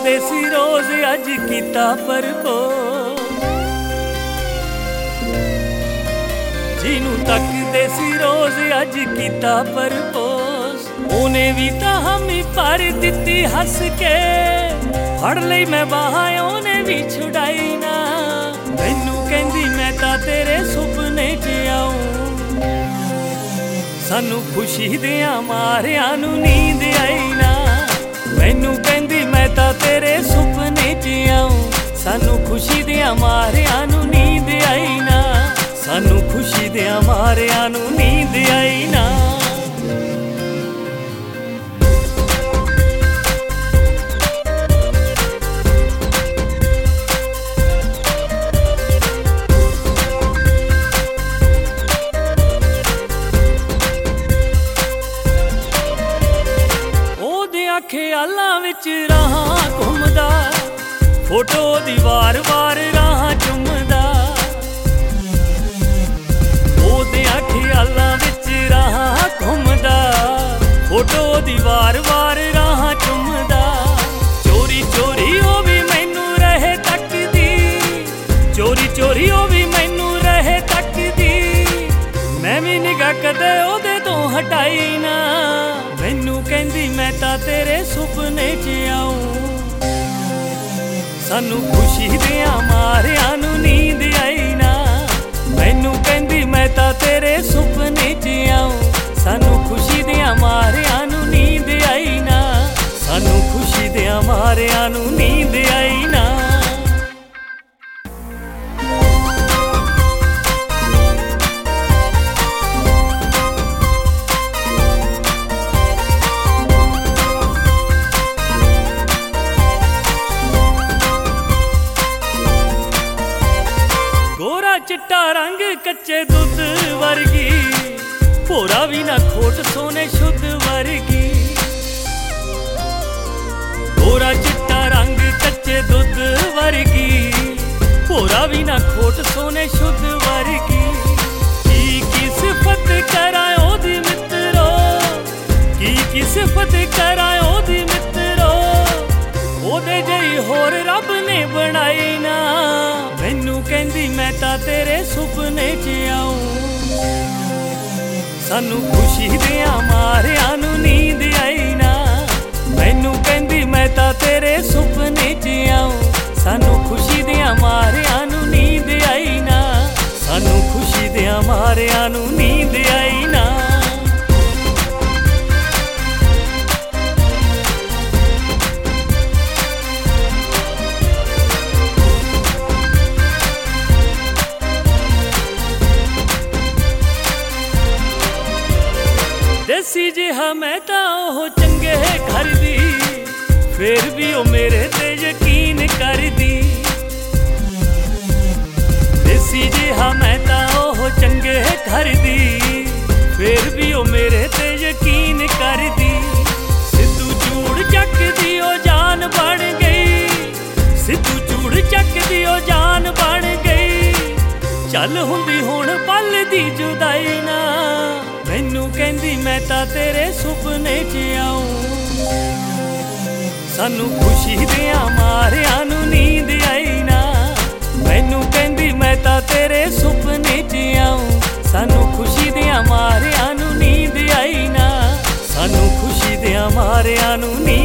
ਤੱਕਦੇ ਸੀ ਰੋਜ਼ ਅੱਜ ਕੀਤਾ ਪ੍ਰਪੋਜ਼। ਜਿਹਨੂੰ ਤੱਕਦੇ ਸੀ ਰੋਜ਼ ਅੱਜ ਕੀਤਾ ਪ੍ਰਪੋਜ਼। ਉਹਨੇ ਵੀ ਤਾਂ ਹਾਮੀ ਭਰ ਦਿੱਤੀ ਹੱਸ ਕੇ, ਫੜ ਲਈ ਮੈਂ ਬਾਹਾਂ ਉਹਨੇ ਵੀ ਛੁਡਾਈ ਨਾ। ਮੈਨੂੰ ਕਹਿੰਦੀ ਮੈਂ ਤਾਂ ਤੇਰੇ ਸੁਪਨੇ 'ਚ ਆਊਂ, ਸਾਨੂੰ ਖੁਸ਼ੀ ਦਿਆਂ ਮਾਰਿਆਂ ਨੂੰ ਨੀਂਦ ਆਈ ਨਾ। ਮੈਨੂੰ ਕਹਿੰਦੀ ਮੈਂ ਤਾਂ ਤੇਰੇ ਸੁਪਨੇ 'ਚ ਆਊਂ, ਸਾਨੂੰ ਖੁਸ਼ੀ ਦਿਆਂ ਮਾਰਿਆਂ ਨੂੰ ਨੀਂਦ ਆਈ ਨਾ। ਸਾਨੂੰ ਖੁਸ਼ੀ ਦਿਆਂ ਮਾਰਿਆਂ ਨੂੰ ਨੀਂਦ ਆਈ ਨਾ। ਖਿਆਲਾਂ ਵਿੱਚ ਰਾਹਾਂ ਘੁੰਮਦਾ, ਫੋਟੋ ਦੀ ਵਾਰ-ਵਾਰ ਰਾਹਾਂ ਚੁੰਮਦਾ। ਉਹਦਿਆਂ ਖਿਆਲਾਂ ਵਿੱਚ ਰਾਹਾਂ ਘੁੰਮਦਾ, ਫੋਟੋ ਦੀ ਵਾਰ-ਵਾਰ ਰਾਹਾਂ ਚੁੰਮਦਾ। ਚੋਰੀ ਚੋਰੀ ਉਹ ਵੀ ਮੈਨੂੰ ਰਹੇ ਤੱਕਦੀ, ਚੋਰੀ ਚੋਰੀ ਉਹ ਵੀ ਮੈਨੂੰ ਰਹੇ ਤੱਕਦੀ। ਮੈਂ ਵੀ ਨਿਗਾਹ ਕਦੇ ਉਹਦੇ ਤੋਂ ਹਟਾਈ ਨਾ। ਮੈਨੂੰ ਕਹਿੰਦੀ ਮੈਂ ਤਾਂ ਤੇਰੇ ਸੁਪਨੇ 'ਚ ਆਊਂ, ਸਾਨੂੰ ਖੁਸ਼ੀ ਦਿਆਂ ਮਾਰਿਆਂ ਨੂੰ ਨੀਂਦ ਆਈ ਨਾ। ਮੈਨੂੰ ਕਹਿੰਦੀ ਮੈਂ ਤਾਂ ਤੇਰੇ ਸੁਪਨੇ 'ਚ ਆਊਂ, ਸਾਨੂੰ ਖੁਸ਼ੀ ਦਿਆਂ ਮਾਰਿਆਂ ਨੂੰ ਨੀਂਦ ਆਈ ਨਾ। ਸਾਨੂੰ ਖੁਸ਼ੀ ਦਿਆਂ ਮਾਰਿਆਂ ਨੂੰ ਨੀਂਦ ਆਈ ਨਾ। ਚਿੱਟਾ ਰੰਗ ਕੱਚੇ ਦੁੱਧ ਵਰਗੀ, ਭੋਰਾ ਵੀ ਨਾ ਖੋਟ ਸੋਨੇ ਸ਼ੁੱਧ ਵਰਗੀ। ਭੋਰਾ ਚਿੱਟਾ ਰੰਗ ਕੱਚੇ ਦੁੱਧ ਵਰਗੀ, ਭੋਰਾ ਵੀ ਨਾ ਖੋਟ ਸੋਨੇ ਸ਼ੁੱਧ ਵਰਗੀ। ਕੀ ਸਿਫਤ ਕਰਾਂ ਉਹਦੀ ਮਿੱਤਰੋ, ਕੀ ਸਿਫਤ ਕਰਾਂ ਉਹਦੀ ਮਿੱਤਰੋ। ਉਹਦੇ ਜਿਹੀ ਹੋਰ ਰੱਬ ਨੇ ਬਣਾਈ ਨਾ। ਮੈਨੂੰ ਕਹਿੰਦੀ ਮੈਂ ਤਾਂ ਤੇਰੇ ਸੁਪਨੇ 'ਚ ਆਊਂ, ਸਾਨੂੰ ਖੁਸ਼ੀ ਦਿਆਂ ਮਾਰਿਆਂ ਨੂੰ ਨੀਂਦ ਆਈ ਨਾ। ਮੈਨੂੰ ਕਹਿੰਦੀ ਮੈਂ ਤਾਂ ਤੇਰੇ ਸੁਪਨੇ 'ਚ ਆਊਂ, ਸਾਨੂੰ ਖੁਸ਼ੀ ਦਿਆਂ ਮਾਰਿਆਂ ਨੂੰ ਨੀਂਦ ਆਈ ਨਾ। ਸਾਨੂੰ ਖੁਸ਼ੀ ਦਿਆਂ ਮਾਰਿਆਂ ਨੂੰ ਨੀਂਦ ਆਈ ਨਾ। ਦੇਸੀ ਜਿਹਾ ਮੈਂ ਤਾਂ ਉਹ ਚੰਗੇ ਘਰ ਦੀ, ਫੇਰ ਵੀ ਉਹ ਮੇਰੇ ਤੇ ਯਕੀਨ ਕਰਦੀ। ਦੇਸੀ ਜਿਹਾ ਮੈਂ ਤਾਂ ਉਹ ਚੰਗੇ ਘਰ ਦੀ, ਫੇਰ ਵੀ ਉਹ ਮੇਰੇ ਤੇ ਯਕੀਨ ਕਰਦੀ। ਸਿੱਧੂ ਚੂੜ ਚੱਕਦੀ ਉਹ ਜਾਨ ਬਣ ਗਈ, ਸਿੱਧੂ ਚੂੜ ਚੱਕਦੀ ਉਹ ਜਾਨ ਬਣ ਗਈ। ਚੱਲ ਹੁੰਦੀ ਹੁਣ ਪਲ ਦੀ ਜੁਦਾਈ ਨਾ। ਮੈਨੂੰ ਕਹਿੰਦੀ ਮੈਂ ਤਾਂ ਤੇਰੇ ਸੁਪਨੇ 'ਚ ਆਊਂ, ਸਾਨੂੰ ਖੁਸ਼ੀ ਦਿਆਂ ਮਾਰਿਆਂ ਨੂੰ ਨੀਂਦ ਆਈ ਨਾ। ਮੈਨੂੰ ਕਹਿੰਦੀ ਮੈਂ ਤਾਂ ਤੇਰੇ ਸੁਪਨੇ 'ਚ ਆਊਂ, ਸਾਨੂੰ ਖੁਸ਼ੀ ਦਿਆਂ ਮਾਰਿਆਂ ਨੂੰ ਨੀਂਦ ਆਈ ਨਾ। ਸਾਨੂੰ ਖੁਸ਼ੀ ਦਿਆਂ ਮਾਰਿਆਂ ਨੂੰ ਨੀਂਦ